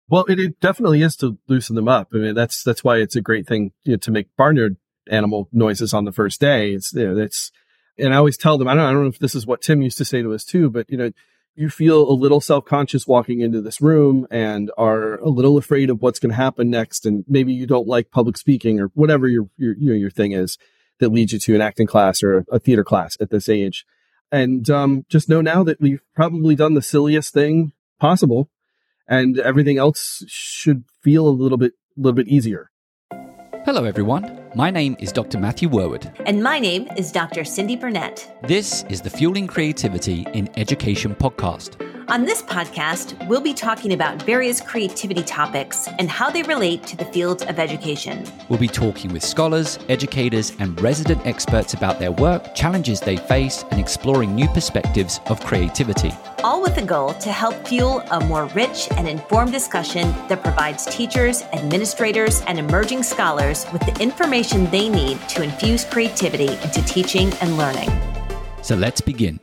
Well, it definitely is to loosen them up. I mean, that's why it's a great thing, to make barnyard animal noises on the first day. And I always tell them, I don't know if this is what Tim used to say to us too, but you feel a little self-conscious walking into this room and are a little afraid of what's going to happen next. And maybe you don't like public speaking or whatever your thing is that leads you to an acting class or a theater class at this age. And just know now that we've probably done the silliest thing possible, and everything else should feel a little bit easier. Hello, everyone. My name is Dr. Matthew Werwood. And my name is Dr. Cindy Burnett. This is the Fueling Creativity in Education podcast. On this podcast, we'll be talking about various creativity topics and how they relate to the field of education. We'll be talking with scholars, educators, and resident experts about their work, challenges they face, and exploring new perspectives of creativity. All with the goal to help fuel a more rich and informed discussion that provides teachers, administrators, and emerging scholars with the information they need to infuse creativity into teaching and learning. So let's begin.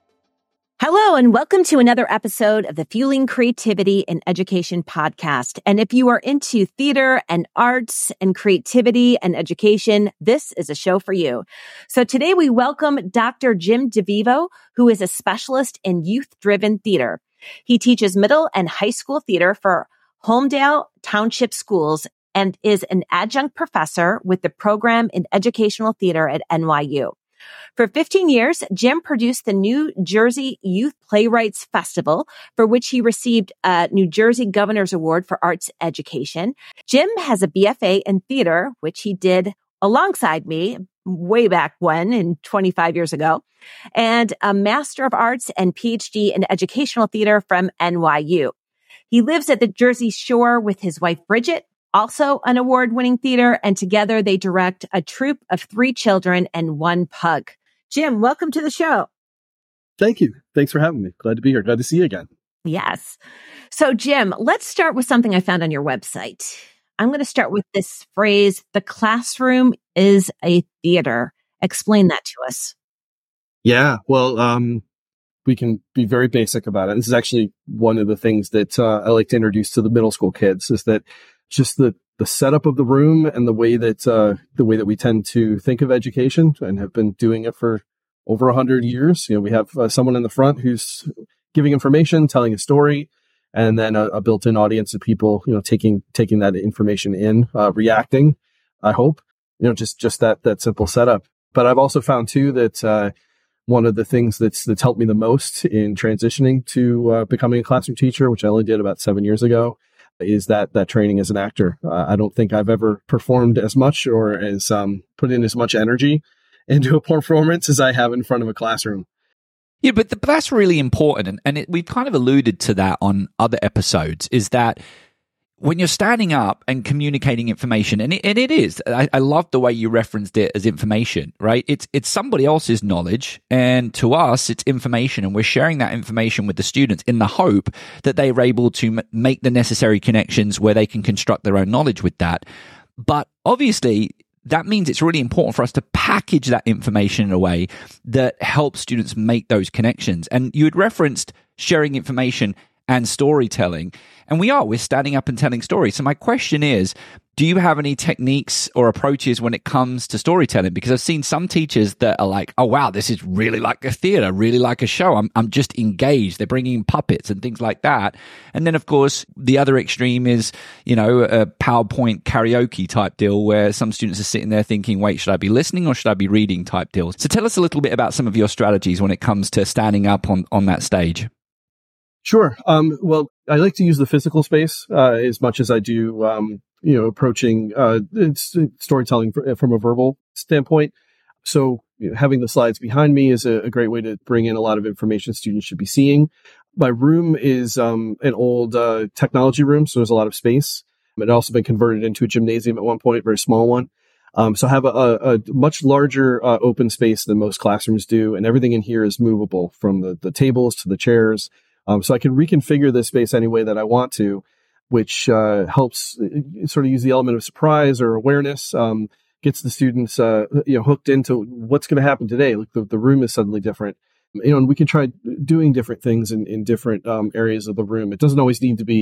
Hello, and welcome to another episode of the Fueling Creativity in Education podcast. And if you are into theater and arts and creativity and education, this is a show for you. So today we welcome Dr. Jim DeVivo, who is a specialist in youth-driven theater. He teaches middle and high school theater for Holmdel Township Schools and is an adjunct professor with the program in educational theater at NYU. For 15 years, Jim produced the New Jersey Youth Playwrights Festival, for which he received a New Jersey Governor's Award for Arts Education. Jim has a BFA in theater, which he did alongside me way back when, 25 years ago, and a Master of Arts and PhD in Educational Theater from NYU. He lives at the Jersey Shore with his wife, Bridget, also an award-winning theater, and together they direct a troupe of 3 children and 1 pug. Jim, welcome to the show. Thank you. Thanks for having me. Glad to be here. Glad to see you again. Yes. So, Jim, let's start with something I found on your website. I'm going to start with this phrase, the classroom is a theater. Explain that to us. Yeah, well, we can be very basic about it. This is actually one of the things that I like to introduce to the middle school kids, is that just the setup of the room and the way that we tend to think of education and have been doing it for over 100 years. We have someone in the front who's giving information, telling a story, and then a built-in audience of people, taking that information in, reacting, I hope, just that simple setup. But I've also found too that one of the things that's helped me the most in transitioning to becoming a classroom teacher, which I only did about 7 years ago, is that training as an actor. I don't think I've ever performed as much or as put in as much energy into a performance as I have in front of a classroom. Yeah, but that's really important. And we've kind of alluded to that on other episodes, is that when you're standing up and communicating information, and it is, I love the way you referenced it as information, right? It's somebody else's knowledge, and to us, it's information, and we're sharing that information with the students in the hope that they're able to make the necessary connections where they can construct their own knowledge with that. But obviously, that means it's really important for us to package that information in a way that helps students make those connections. And you had referenced sharing information and storytelling. And we're standing up and telling stories. So my question is, do you have any techniques or approaches when it comes to storytelling? Because I've seen some teachers that are like, oh, wow, this is really like a theater, really like a show. I'm just engaged. They're bringing in puppets and things like that. And then, of course, the other extreme is, a PowerPoint karaoke type deal where some students are sitting there thinking, wait, should I be listening or should I be reading type deals? So tell us a little bit about some of your strategies when it comes to standing up on that stage. Sure. Well, I like to use the physical space as much as I do, approaching storytelling from a verbal standpoint. So having the slides behind me is a great way to bring in a lot of information students should be seeing. My room is an old technology room, so there's a lot of space. It had also been converted into a gymnasium at one point, very small one. So I have a much larger open space than most classrooms do, and everything in here is movable, from the tables to the chairs. So I can reconfigure this space any way that I want to, which helps sort of use the element of surprise or awareness, gets the students hooked into what's going to happen today. Like the room is suddenly different. And we can try doing different things in different areas of the room. It doesn't always need to be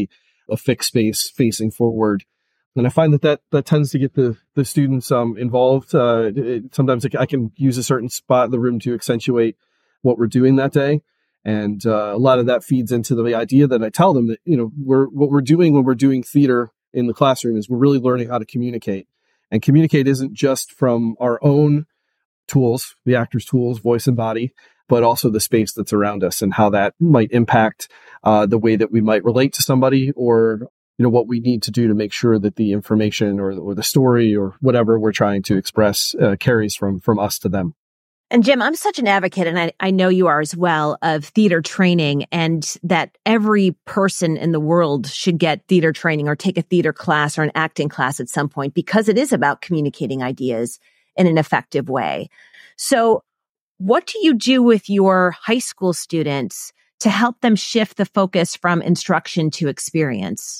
a fixed space facing forward. And I find that tends to get the students involved. Sometimes I can use a certain spot in the room to accentuate what we're doing that day. And a lot of that feeds into the idea that I tell them that, what we're doing when we're doing theater in the classroom is we're really learning how to communicate. And communicate isn't just from our own tools, the actor's tools, voice and body, but also the space that's around us and how that might impact the way that we might relate to somebody, or what we need to do to make sure that the information or the story or whatever we're trying to express carries from us to them. And Jim, I'm such an advocate, and I know you are as well, of theater training, and that every person in the world should get theater training or take a theater class or an acting class at some point, because it is about communicating ideas in an effective way. So what do you do with your high school students to help them shift the focus from instruction to experience?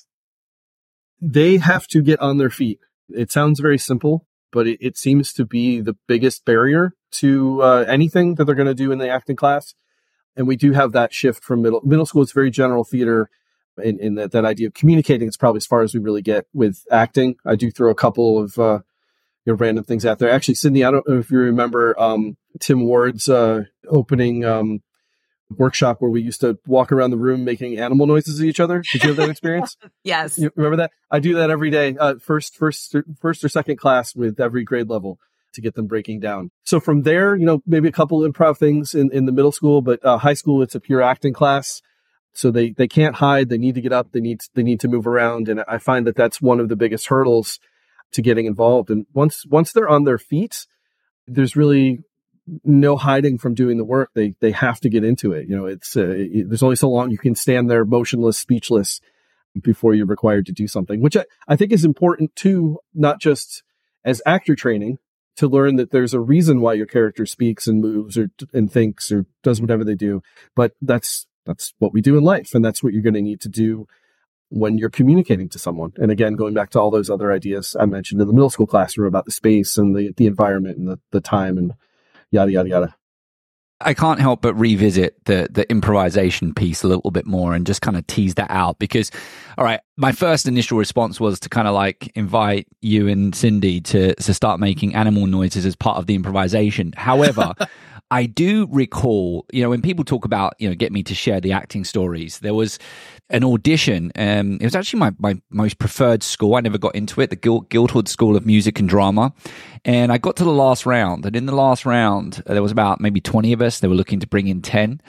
They have to get on their feet. It sounds very simple, but it seems to be the biggest barrier to anything that they're going to do in the acting class. And we do have that shift from middle school. It's very general theater, in that idea of communicating is probably as far as we really get with acting. I do throw a couple of random things out there. Actually, Sydney, I don't know if you remember Tim Ward's opening workshop where we used to walk around the room making animal noises at each other. Did you have that experience? Yes. You remember that? I do that every day, first or second class with every grade level to get them breaking down. So from there, maybe a couple improv things in the middle school, but high school, it's a pure acting class. So they can't hide. They need to get up. They need to move around. And I find that that's one of the biggest hurdles to getting involved. And once they're on their feet, there's really no hiding from doing the work. They have to get into it. It's there's only so long you can stand there motionless, speechless before you're required to do something, which I think is important too, not just as actor training, to learn that there's a reason why your character speaks and moves and thinks or does whatever they do. But that's what we do in life. And that's what you're going to need to do when you're communicating to someone. And again, going back to all those other ideas I mentioned in the middle school classroom about the space and the environment and the time and yada, yada, yada. I can't help but revisit the improvisation piece a little bit more and just kind of tease that out, because, all right, my first initial response was to kind of like invite you and Cindy to start making animal noises as part of the improvisation. However, I do recall, when people talk about, get me to share the acting stories, there was an audition. It was actually my most preferred school. I never got into it, the Guildhall School of Music and Drama. And I got to the last round. And in the last round, there was about maybe 20 of us. They were looking to bring in 10.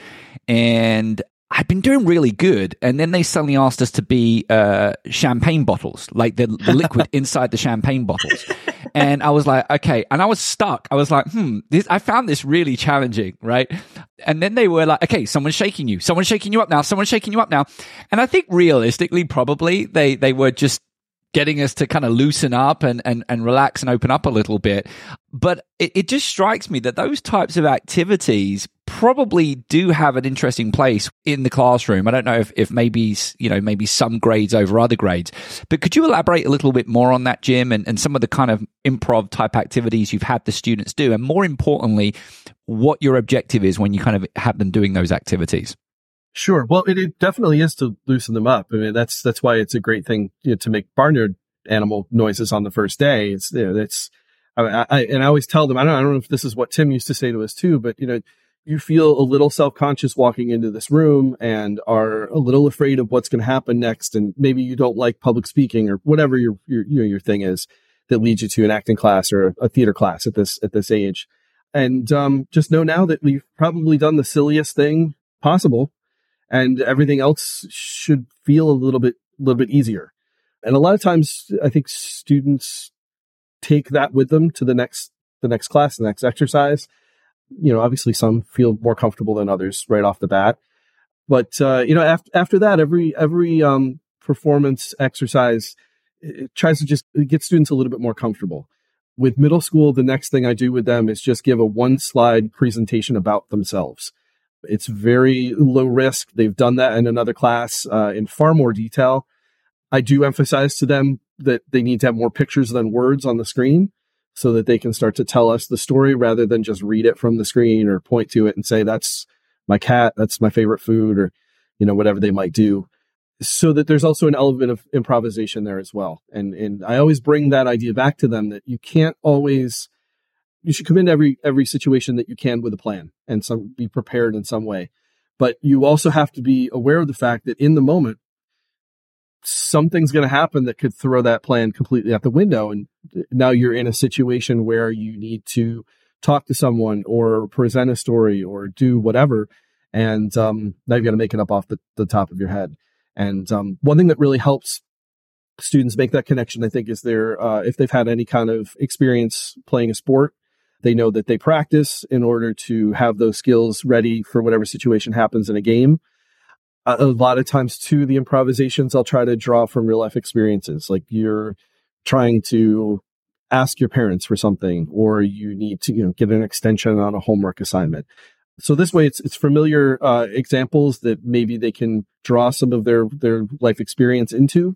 And I'd been doing really good. And then they suddenly asked us to be champagne bottles, like the liquid inside the champagne bottles. And I was like, okay. And I was stuck. I was like, I found this really challenging, right? And then they were like, okay, someone's shaking you. Someone's shaking you up now. Someone's shaking you up now. And I think realistically, probably they were just getting us to kind of loosen up and relax and open up a little bit. But it just strikes me that those types of activities probably do have an interesting place in the classroom. I don't know if maybe some grades over other grades, but could you elaborate a little bit more on that, Jim, and some of the kind of improv type activities you've had the students do? And more importantly, what your objective is when you kind of have them doing those activities? Sure. Well, it definitely is to loosen them up. I mean, that's why it's a great thing to make barnyard animal noises on the first day. I always tell them, I don't know if this is what Tim used to say to us too, but you feel a little self-conscious walking into this room and are a little afraid of what's going to happen next. And maybe you don't like public speaking or whatever your thing is that leads you to an acting class or a theater class at this age. And just know now that we've probably done the silliest thing possible, and everything else should feel a little bit easier. And a lot of times I think students take that with them to the next class, the next exercise. Obviously some feel more comfortable than others right off the bat. But, after that, every performance exercise, it tries to just get students a little bit more comfortable. With middle school, the next thing I do with them is just give a 1-slide presentation about themselves. It's very low risk. They've done that in another class in far more detail. I do emphasize to them that they need to have more pictures than words on the screen so that they can start to tell us the story rather than just read it from the screen or point to it and say, that's my cat, that's my favorite food, or, whatever they might do. so that there's also an element of improvisation there as well. And I always bring that idea back to them that you should come in every situation that you can with a plan and be prepared in some way. But you also have to be aware of the fact that in the moment, something's going to happen that could throw that plan completely out the window. And now you're in a situation where you need to talk to someone or present a story or do whatever. And now you've got to make it up off the top of your head. And one thing that really helps students make that connection, I think, is if they've had any kind of experience playing a sport, they know that they practice in order to have those skills ready for whatever situation happens in a game. A lot of times, too, the improvisations I'll try to draw from real life experiences. Like you're trying to ask your parents for something, or you need to get an extension on a homework assignment. So this way, it's familiar examples that maybe they can draw some of their life experience into,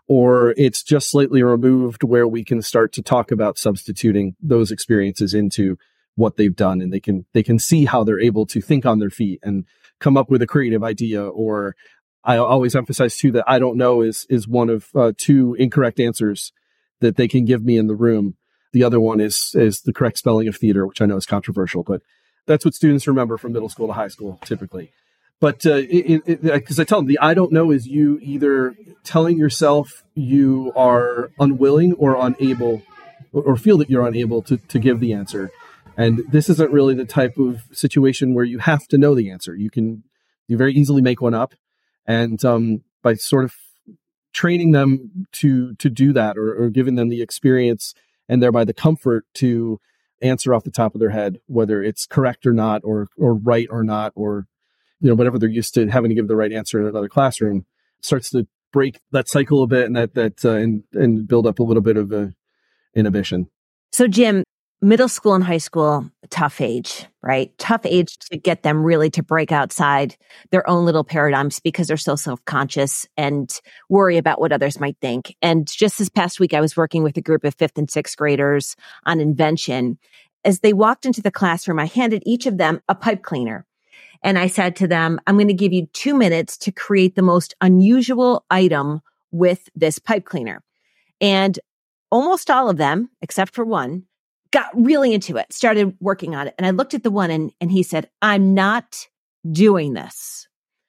or it's just slightly removed where we can start to talk about substituting those experiences into what they've done, and they can see how they're able to think on their feet and come up with a creative idea. Or I always emphasize too that I don't know is one of two incorrect answers that they can give me in the room. The other one is the correct spelling of theater, which I know is controversial, but that's what students remember from middle school to high school typically. But because I tell them the I don't know is you either telling yourself you are unwilling or unable, or feel that you're unable to give the answer. And this isn't really the type of situation where you have to know the answer. You very easily make one up. And by sort of training them to do that, or giving them the experience and thereby the comfort to answer off the top of their head, whether it's correct or not, or right or not, or whatever they're used to having to give the right answer in another classroom, starts to break that cycle a bit, and and build up a little bit of inhibition. So Jim, middle school and high school, tough age, right? Tough age to get them really to break outside their own little paradigms because they're so self-conscious and worry about what others might think. And just this past week, I was working with a group of 5th and 6th graders on invention. As they walked into the classroom, I handed each of them a pipe cleaner. And I said to them, I'm going to give you 2 minutes to create the most unusual item with this pipe cleaner. And almost all of them, except for one, got really into it, started working on it. And I looked at the one and he said, I'm not doing this.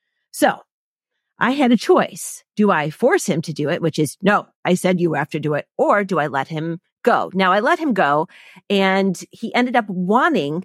So I had a choice. Do I force him to do it? Which is, no, I said you have to do it. Or do I let him go? Now I let him go, and he ended up wanting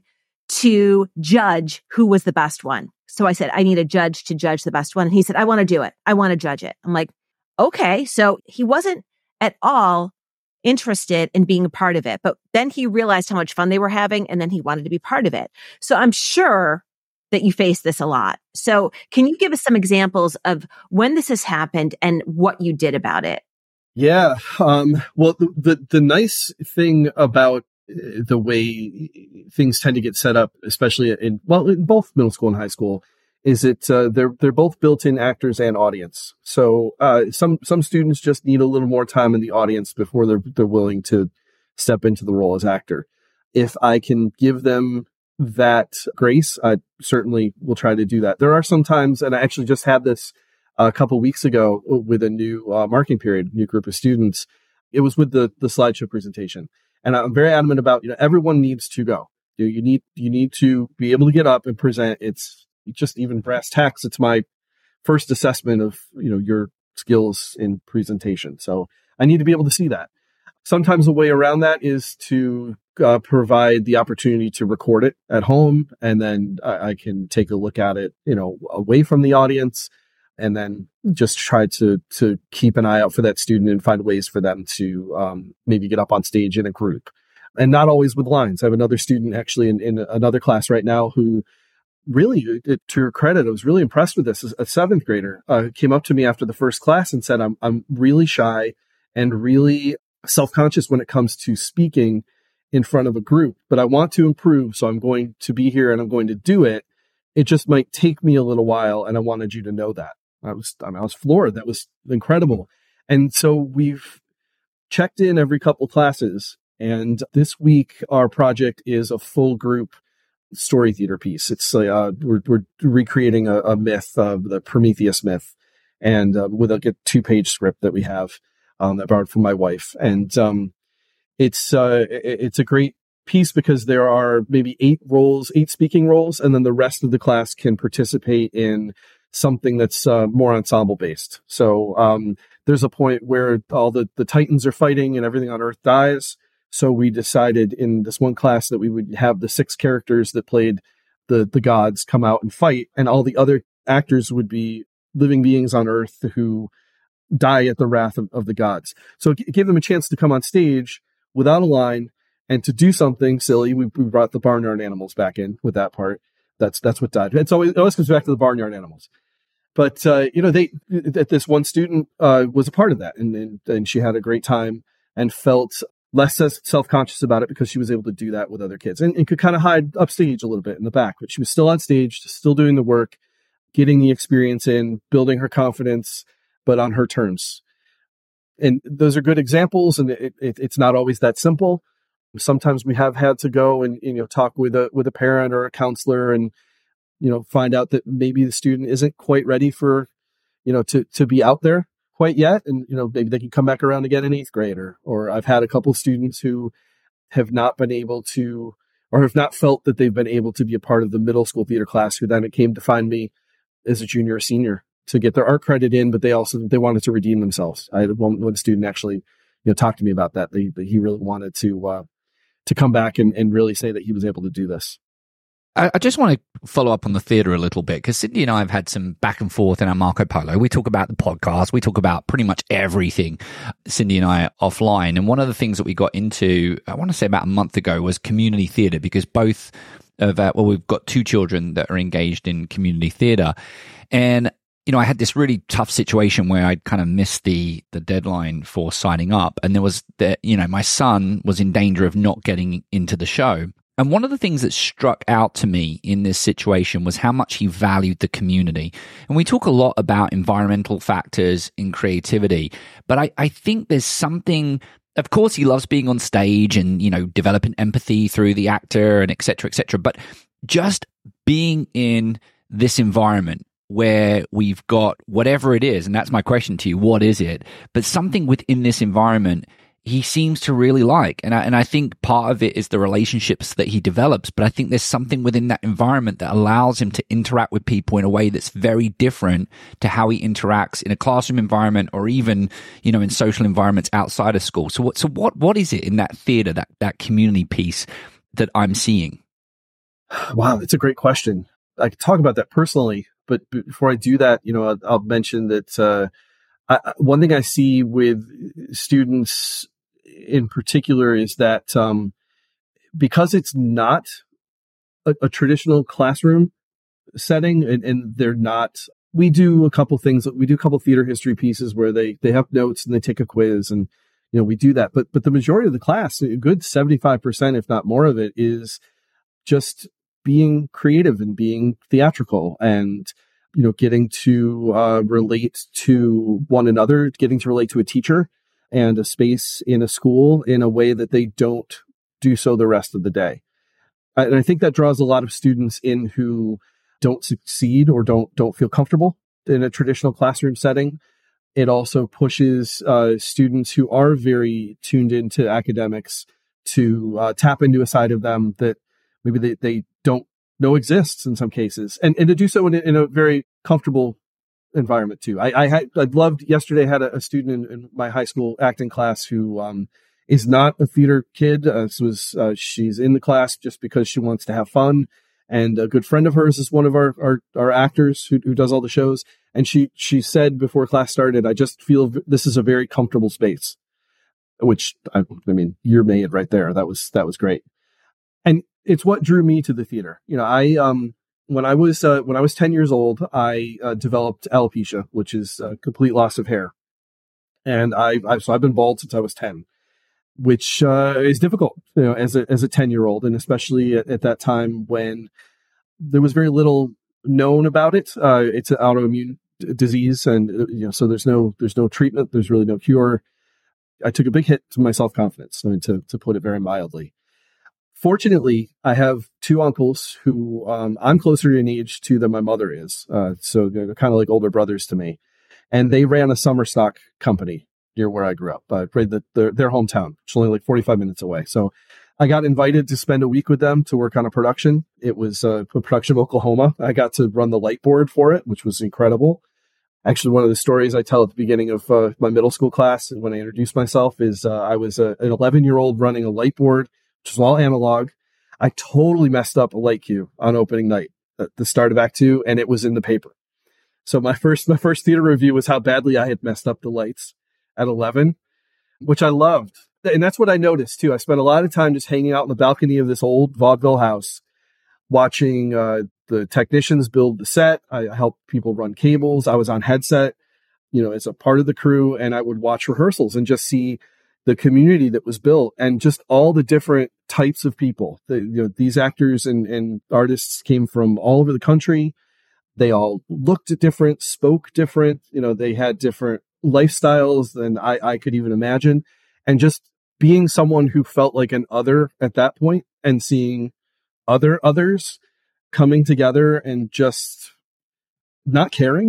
to judge who was the best one. So I said, I need a judge to judge the best one. And he said, I want to do it. I want to judge it. I'm like, okay. So he wasn't at all interested in being a part of it. But then he realized how much fun they were having, and then he wanted to be part of it. So I'm sure that you face this a lot. So can you give us some examples of when this has happened and what you did about it? Yeah. Well, the nice thing about the way things tend to get set up, especially in both middle school and high school, is that they're both built-in actors and audience. So some students just need a little more time in the audience before they're willing to step into the role as actor. If I can give them that grace, I certainly will try to do that. There are some times, and I actually just had this a couple weeks ago with a new marking period, new group of students. It was with the slideshow presentation. And I'm very adamant about, everyone needs to go. You need to be able to get up and present. It's just even brass tacks. It's my first assessment of, your skills in presentation. So I need to be able to see that. Sometimes a way around that is to provide the opportunity to record it at home. And then I can take a look at it, away from the audience, and then just try to keep an eye out for that student and find ways for them to maybe get up on stage in a group. And not always with lines. I have another student actually in another class right now who really, to her credit, I was really impressed with this. A 7th grader came up to me after the first class and said, I'm really shy and really self-conscious when it comes to speaking in front of a group, but I want to improve. So I'm going to be here and I'm going to do it. It just might take me a little while. And I wanted you to know that. I was floored. That was incredible. And so we've checked in every couple classes. And this week, our project is a full group story theater piece. It's we're recreating a myth of the Prometheus myth. and with a 2-page script that we have that I borrowed from my wife. And it's a great piece because there are maybe 8 speaking roles, and then the rest of the class can participate in something that's more ensemble based. So there's a point where all the Titans are fighting and everything on Earth dies. So we decided in this one class that we would have the 6 characters that played the gods come out and fight, and all the other actors would be living beings on Earth who die at the wrath of the gods. So it gave them a chance to come on stage without a line and to do something silly. We brought the barnyard animals back in with that part. That's what died. It always comes back to the barnyard animals. But this one student was a part of that, and she had a great time and felt less self-conscious about it because she was able to do that with other kids and could kind of hide upstage a little bit in the back, but she was still on stage, still doing the work, getting the experience in, building her confidence, but on her terms. And those are good examples, and it's not always that simple. Sometimes we have had to go and talk with a parent or a counselor and find out that maybe the student isn't quite ready for to be out there quite yet, and maybe they can come back around again in 8th grade, or I've had a couple of students who have not been able to, or have not felt that they've been able to be a part of the middle school theater class, who then came to find me as a junior or senior to get their art credit in, but they wanted to redeem themselves. I had one student actually talk to me about that. He really wanted to come back and really say that he was able to do this. I just want to follow up on the theatre a little bit, because Cindy and I have had some back and forth in our Marco Polo. We talk about the podcast. We talk about pretty much everything, Cindy and I, offline. And one of the things that we got into, I want to say about a month ago, was community theatre, because both of we've got 2 children that are engaged in community theatre. And I had this really tough situation where I'd kind of missed the deadline for signing up. And there was my son was in danger of not getting into the show. And one of the things that struck out to me in this situation was how much he valued the community. And we talk a lot about environmental factors in creativity, but I think there's something, of course, he loves being on stage and, developing empathy through the actor and et cetera, but just being in this environment where we've got whatever it is, and that's my question to you, what is it? But something within this environment he seems to really like. And I think part of it is the relationships that he develops, but I think there's something within that environment that allows him to interact with people in a way that's very different to how he interacts in a classroom environment, or even, in social environments outside of school. So what is it in that theater, that community piece that I'm seeing? Wow, that's a great question. I could talk about that personally, but before I do that, I'll mention that one thing I see with students in particular is that because it's not a traditional classroom setting, and they're not, we do a couple things. We do a couple theater history pieces where they have notes and they take a quiz, and we do that. But the majority of the class, a good 75%, if not more of it, is just being creative and being theatrical and getting to relate to one another, getting to relate to a teacher and a space in a school in a way that they don't do so the rest of the day. And I think that draws a lot of students in who don't succeed or don't feel comfortable in a traditional classroom setting. It also pushes students who are very tuned into academics to tap into a side of them that maybe they don't know exists in some cases, and to do so in a very comfortable environment too. I loved yesterday. I had a student in my high school acting class who is not a theater kid. She's in the class just because she wants to have fun, and a good friend of hers is one of our actors who does all the shows. And she said before class started, I just feel this is a very comfortable space, which I mean, you're made right there. That was great. And it's what drew me to the theater. When I was 10 years old, I developed alopecia, which is a complete loss of hair. And so I've been bald since I was 10, which is difficult, as a 10-year-old, and especially at that time when there was very little known about it. It's an autoimmune disease, and so there's no treatment. There's really no cure. I took a big hit to my self-confidence, to put it very mildly. Fortunately, I have 2 uncles who I'm closer in age to than my mother is. So they're kind of like older brothers to me. and they ran a summer stock company near where I grew up, their hometown, which is only like 45 minutes away. So I got invited to spend a week with them to work on a production. It was a production of Oklahoma. I got to run the light board for it, which was incredible. Actually, one of the stories I tell at the beginning of my middle school class when I introduced myself is I was an 11-year-old running a light board, which was all analog. I totally messed up a light cue on opening night at the start of Act 2, and it was in the paper. So my first theater review was how badly I had messed up the lights at 11, which I loved. And that's what I noticed too. I spent a lot of time just hanging out in the balcony of this old vaudeville house, watching the technicians build the set. I helped people run cables. I was on headset, as a part of the crew, and I would watch rehearsals and just see the community that was built and just all the different types of people. These actors and artists came from all over the country. They all looked different, spoke different. They had different lifestyles than I could even imagine. And just being someone who felt like an other at that point and seeing others coming together and just not caring,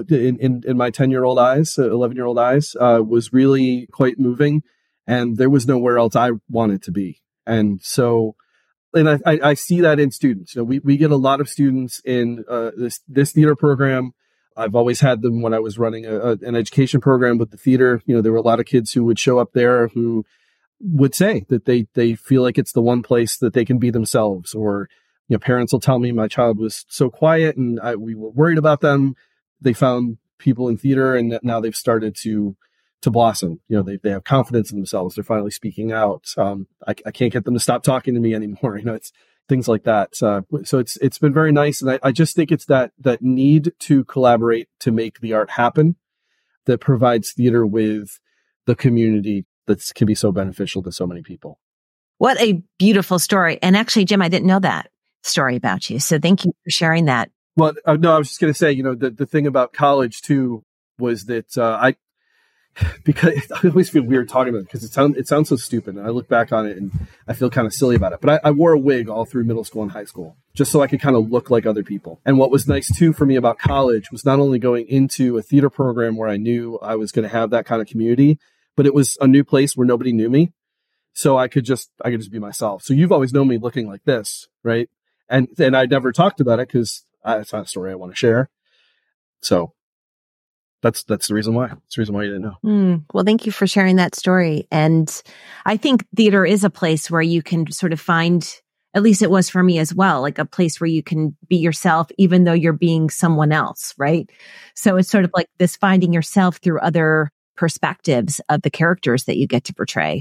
in my 10-year-old eyes, 11-year-old eyes, was really quite moving. And there was nowhere else I wanted to be. And so, and I see that in students. We get a lot of students in this theater program. I've always had them when I was running an education program with the theater. There were a lot of kids who would show up there who would say that they feel like it's the one place that they can be themselves. Or, parents will tell me my child was so quiet and we were worried about them. They found people in theater and now they've started to blossom. They have confidence in themselves. They're finally speaking out. I can't get them to stop talking to me anymore. It's things like that. So it's been very nice. And I just think it's that need to collaborate to make the art happen that provides theater with the community that can be so beneficial to so many people. What a beautiful story. And actually, Jim, I didn't know that story about you. So thank you for sharing that. Well, no, I was just going to say, the thing about college too was that because I always feel weird talking about it because it sounds so stupid. And I look back on it and I feel kind of silly about it. But I wore a wig all through middle school and high school just so I could kind of look like other people. And what was nice too for me about college was not only going into a theater program where I knew I was going to have that kind of community, but it was a new place where nobody knew me. So I could just be myself. So you've always known me looking like this, right? And I never talked about it because it's not a story I want to share. So that's the reason why. That's the reason why you didn't know. Well, thank you for sharing that story. And I think theater is a place where you can sort of find, at least it was for me as well, like a place where you can be yourself, even though you're being someone else, right? So it's sort of like this finding yourself through other perspectives of the characters that you get to portray.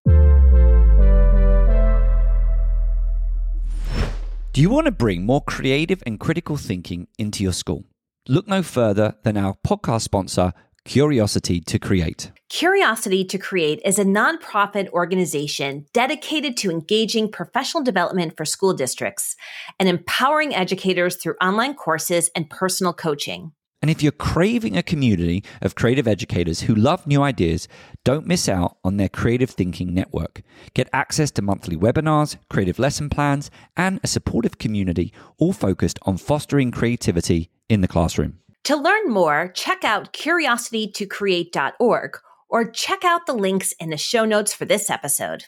Do you want to bring more creative and critical thinking into your school? Look no further than our podcast sponsor, Curiosity to Create. Curiosity to Create is a nonprofit organization dedicated to engaging professional development for school districts and empowering educators through online courses and personal coaching. And if you're craving a community of creative educators who love new ideas, don't miss out on their Creative Thinking Network. Get access to monthly webinars, creative lesson plans, and a supportive community, all focused on fostering creativity in the classroom. To learn more, check out curiositytocreate.org or check out the links in the show notes for this episode.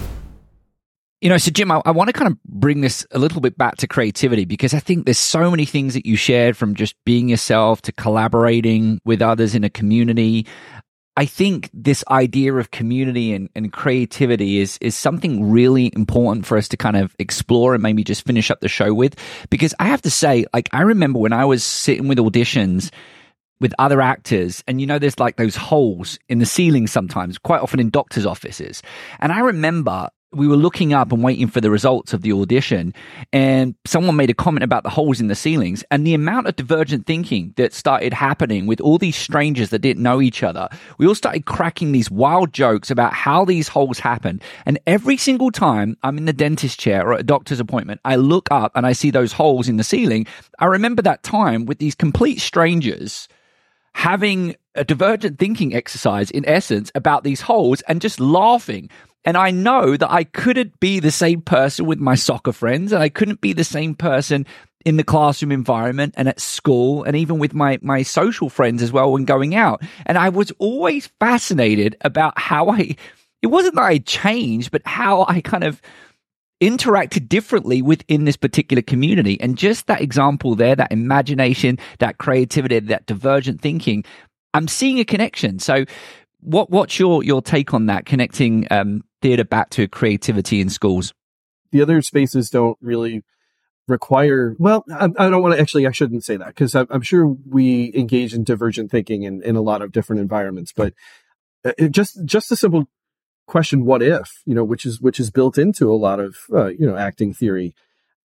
So Jim, I want to kind of bring this a little bit back to creativity because I think there's so many things that you shared, from just being yourself to collaborating with others in a community. I think this idea of community and creativity is something really important for us to kind of explore and maybe just finish up the show with. Because I have to say, I remember when I was sitting with auditions with other actors, and there's like those holes in the ceiling sometimes, quite often in doctors' offices. And I remember we were looking up and waiting for the results of the audition, and someone made a comment about the holes in the ceilings and the amount of divergent thinking that started happening with all these strangers that didn't know each other. We all started cracking these wild jokes about how these holes happened. And every single time I'm in the dentist chair or at a doctor's appointment, I look up and I see those holes in the ceiling. I remember that time with these complete strangers having a divergent thinking exercise, in essence, about these holes and just laughing. And I know that I couldn't be the same person with my soccer friends, and I couldn't be the same person in the classroom environment and at school and even with my social friends as well when going out. And I was always fascinated about how it wasn't that I changed, but how I kind of interacted differently within this particular community. And just that example there, that imagination, that creativity, that divergent thinking, I'm seeing a connection. So what's your take on that, connecting theatre back to creativity in schools? The other spaces don't really require, well, I don't want to actually, I shouldn't say that, because I'm sure we engage in divergent thinking in a lot of different environments, but just a simple question, what if, which is built into a lot of, acting theory.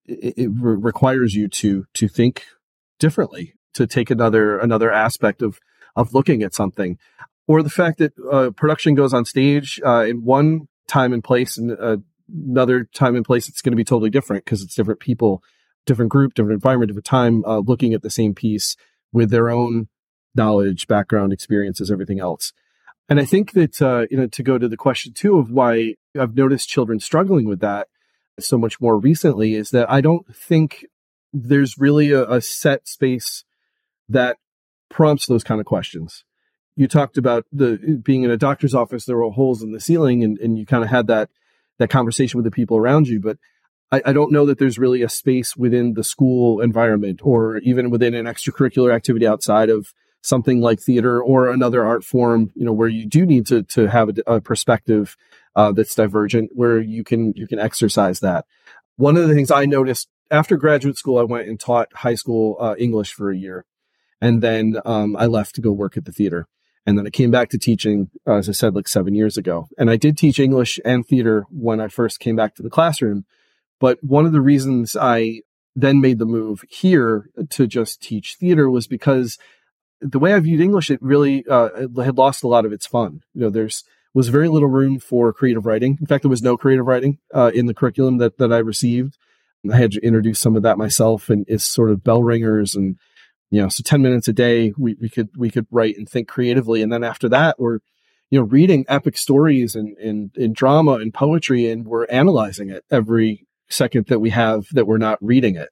It requires you to think differently, to take another aspect of looking at something, or the fact that production goes on stage in one time and place, and another time and place it's going to be totally different because it's different people, different group, different environment, different time, looking at the same piece with their own knowledge, background, experiences, everything else. And I think that, to go to the question too of why I've noticed children struggling with that so much more recently, is that I don't think there's really a set space that prompts those kind of questions. You talked about being in a doctor's office, there were holes in the ceiling, and you kind of had that conversation with the people around you. But I don't know that there's really a space within the school environment, or even within an extracurricular activity outside of something like theater or another art form, where you do need to have a perspective that's divergent, where you can exercise that. One of the things I noticed after graduate school, I went and taught high school English for a year. And then I left to go work at the theater. And then I came back to teaching, as I said, like 7 years ago. And I did teach English and theater when I first came back to the classroom. But one of the reasons I then made the move here to just teach theater was because the way I viewed English, it really had lost a lot of its fun. There was very little room for creative writing. In fact, there was no creative writing in the curriculum that I received. I had to introduce some of that myself, and it's sort of bell ringers, and so 10 minutes a day we could write and think creatively. And then after that, we're reading epic stories and drama and poetry, and we're analyzing it every second that we have that we're not reading it.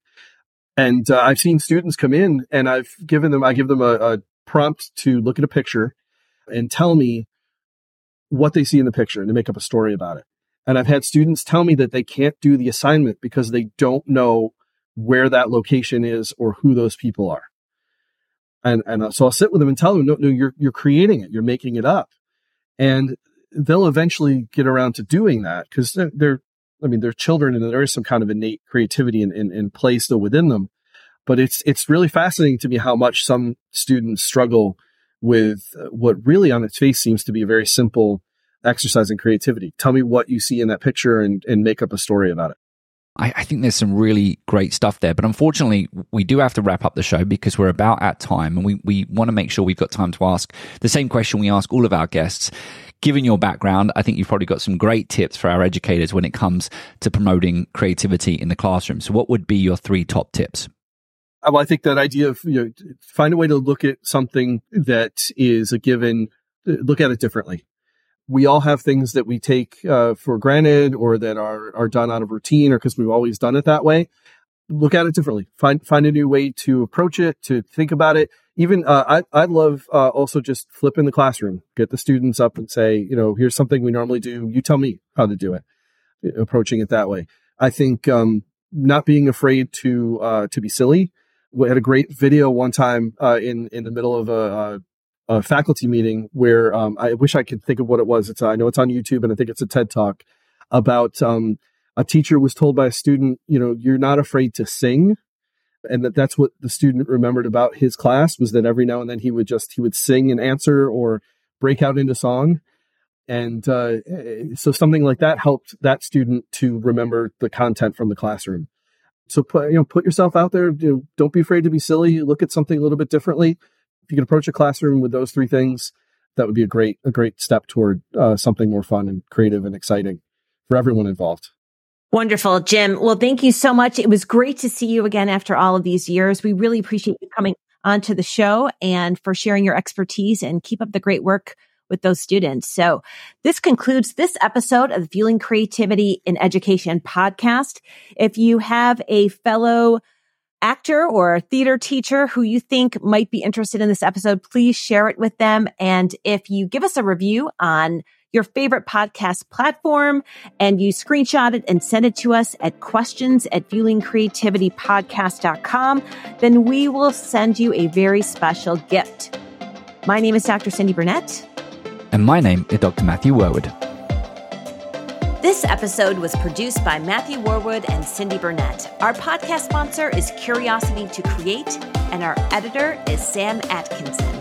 And I've seen students come in, and I give them a prompt to look at a picture and tell me what they see in the picture, and to make up a story about it. And I've had students tell me that they can't do the assignment because they don't know where that location is or who those people are. And so I'll sit with them and tell them, no, you're creating it, you're making it up. And they'll eventually get around to doing that, because they're children, and there is some kind of innate creativity and play still within them. But it's really fascinating to me how much some students struggle with what really on its face seems to be a very simple exercise in creativity. Tell me what you see in that picture and make up a story about it. I think there's some really great stuff there, but unfortunately we do have to wrap up the show because we're about at time, and we want to make sure we've got time to ask the same question we ask all of our guests. Given your background, I think you've probably got some great tips for our educators when it comes to promoting creativity in the classroom. So what would be your 3 top tips? Well, I think that idea of, find a way to look at something that is a given, look at it differently. We all have things that we take for granted, or that are done out of routine, or because we've always done it that way. Look at it differently. Find a new way to approach it, to think about it. Even I love also just flip in the classroom, get the students up and say, here's something we normally do. You tell me how to do it. Approaching it that way. I think not being afraid to be silly. We had a great video one time in the middle of a faculty meeting where I wish I could think of what it was. I know it's on YouTube, and I think it's a TED Talk about a teacher was told by a student, you're not afraid to sing. And that's what the student remembered about his class, was that every now and then he would sing an answer or break out into song. And so something like that helped that student to remember the content from the classroom. So put yourself out there. Don't be afraid to be silly. Look at something a little bit differently. If you can approach a classroom with those 3 things, that would be a great step toward something more fun and creative and exciting for everyone involved. Wonderful, Jim. Well, thank you so much. It was great to see you again after all of these years. We really appreciate you coming onto the show and for sharing your expertise, and keep up the great work with those students. So this concludes this episode of the Fueling Creativity in Education podcast. If you have a fellow actor or theater teacher who you think might be interested in this episode, please share it with them. And if you give us a review on your favorite podcast platform and you screenshot it and send it to us at questions@fuelingcreativitypodcast.com, then we will send you a very special gift. My name is Dr. Cindy Burnett. And my name is Dr. Matthew Worwood. This episode was produced by Matthew Worwood and Cindy Burnett. Our podcast sponsor is Curiosity to Create, and our editor is Sam Atkinson.